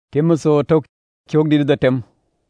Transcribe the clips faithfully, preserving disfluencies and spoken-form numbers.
Timoso tok chok dir da tem.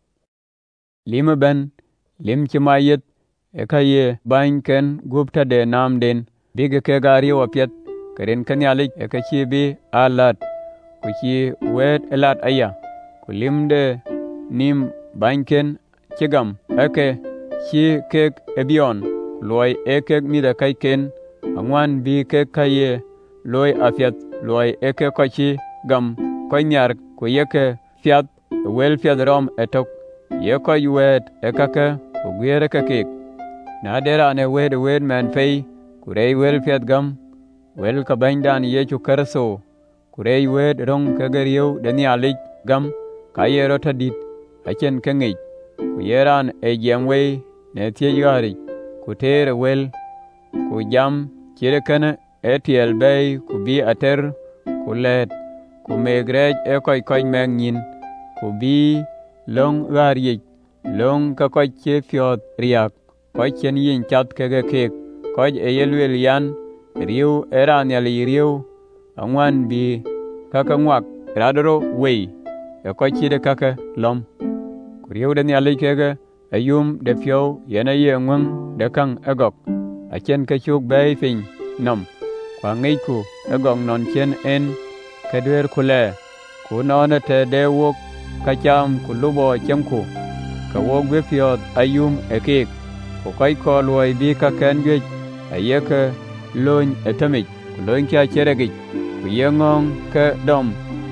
Lima ben, lim chimayet, ekaye bain ken gupta de nam den, bige ke gari wapiat, karen kanyalik ekachi bi alat, kuchi wet elat aya, kulim de nim bain ken chigam, eke chi kek ebion, loy ekek mida kai ken, angwan bi kek kaye, loy afiat, loy eke kochi gam, koy nyar ku yeke fiat, wel fiat rom etok, ye koy wet ekake, ku gwere kakek. Na dera ne wed wed men fei, kurei wel fiat gam, wel ka baindan yechu karso, kurei wed rong kagariyo deni alik gam, kaye rota dit, achen kengej, ku yeran e jemwei ne tiye gari, ku tere wel, ku jam chire kene etiel bay ku bi ater, ku let, ku megrej e koy koy meng nyin, ku bi long gari, long ka koy che fiot riak, koy chen yin chat kege kek, koy e yelwel yan, riu eran yali riu, angwan bi kaka ngwak radoro wey, e koy chide kaka lom. Ku riu den yali kege, ayum de fio yena ye ngweng de kang egok, a chen ka chuk bay fin nom, kwa ngay ku egok non chen en, kadwer kule, ku nona te de wok, kacham ku lubo chemku, ka wok we fiot ayum e kek, ku koy ko luoy bi ka ken gwech, a yeke lony etamik, ku lony kia cheregich, ku ye ngong ke dom,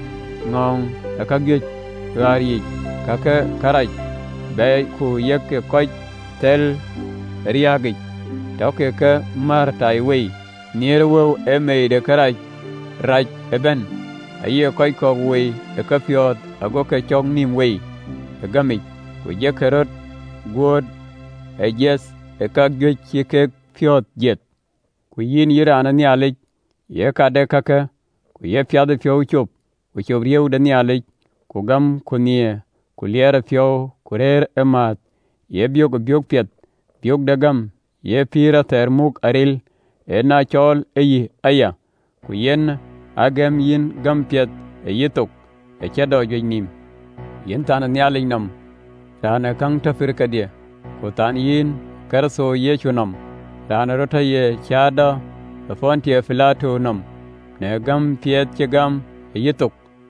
ngong e ka gwech, gari ka ke karaj, bay ku yeke koy tel riagich, toke ke martai wey, nier wow e mei de karaj, raj eben, a ye koy kog wey e ka fiot ago ke chong nim wey, e gamich, ku yeke rot gwod e jes e ka gwech chi ke fiot jet, ku yin yirana ni alik, ye ka de kake, ku ye fiade fio chup, ku chup riu de ni alik, ku gam ku nie, ku liere fio, ku rer e mat, ye biok biok piet, biok de gam, ye pira ter muk aril, e na chol e yi aya, ku yen agem yin gam piet e yitok, e chedo joj nim. Yin tana ni alik nam, rana kang tafir kadie, ku tan yin karso ye chunam, rana rota ye chada, e fonti e filato nam, ne gam piet che gam e yitok.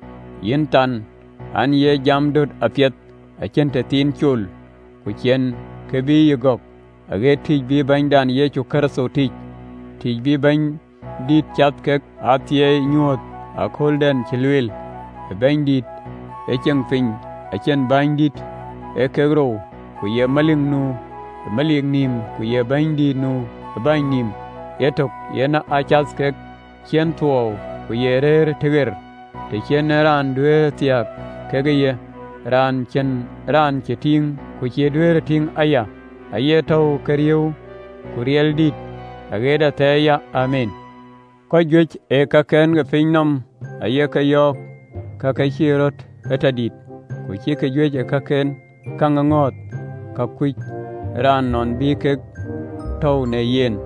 Yin tan, an ye jam dut a piet, a chente tin chul, ku chen kebi yigok, age tij bi bany dan ye chu karso tij, tij bi bany dit chat kek atie nyuot, a kolden chilwil, e bany dit, e cheng fin, a chen bany dit, e kegro, ku ye maling nu, e maling nim, ku ye bany dit nu, e bany nim, yetok yena a chas kek, chen tuo, ku ye rer teger, te chen ran dwe tiak, kege ye, ran chen ran che ting, ku che dwe ting aya, aye tau kariu, ku riel dit, ageda teya, amen. Ko gwech e ka ken ge finnam, aye ka yok, ka ka chirot, eta dit, ku che ka gwech e ka ken, ka ngangot, ka kwich, ran non bi ke tau ne yen,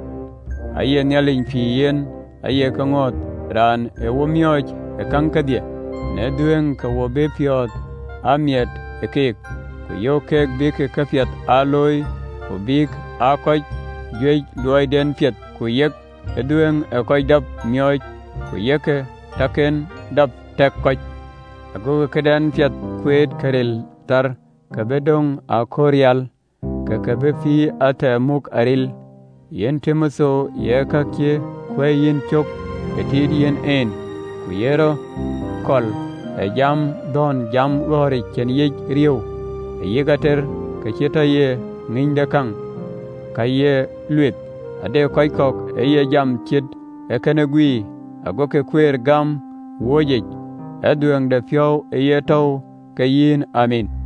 aye nyalin fi yen, aye ka ngot, ran e womioj, e kang kadye, ne duen ka wobe piot, amiet e kek, ku yo kek bi ke ka fiat aloy, ku bik a koch, gwech luoy den piet, ku yek, e duen e koch dap mioj, ku yeke taken dap tek koch, ago keden piat kwed karil tar, ka bedong a koryal, ka ka be fi ate muk aril, yen timoso ye ka kye, kwe yin chok, e tid yen en, ku yero kol, e jam don jam gori chen yej riu, e yigater ka cheta ye nginde kang, ka ye luet, ade koy kok e ye jam chid, e kene gui, ago ke kwer gam wojej, e dueng de fio e ye tau, ka yin amin.